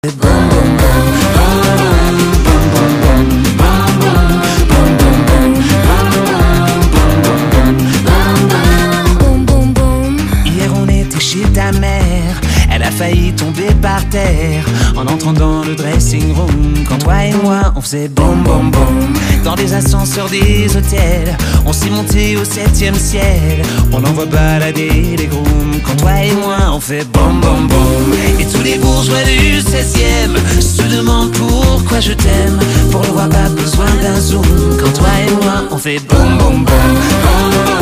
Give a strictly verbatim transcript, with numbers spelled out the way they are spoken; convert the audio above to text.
Boum boum boum, boum boum boum boum. Hier on était chez ta mère, elle a failli tomber par terre en entrant dans le dressing room. Quand toi et moi on faisait boum boum boum dans les ascenseurs des hôtels, on s'est monté au septième ciel, on envoie balader les grooms. Quand toi et moi on fait boum boum boum, et tous les bourgeois du seizième se demandent pourquoi je t'aime. Pour le voir pas besoin d'un zoom. Quand toi et moi on fait boum boum boum.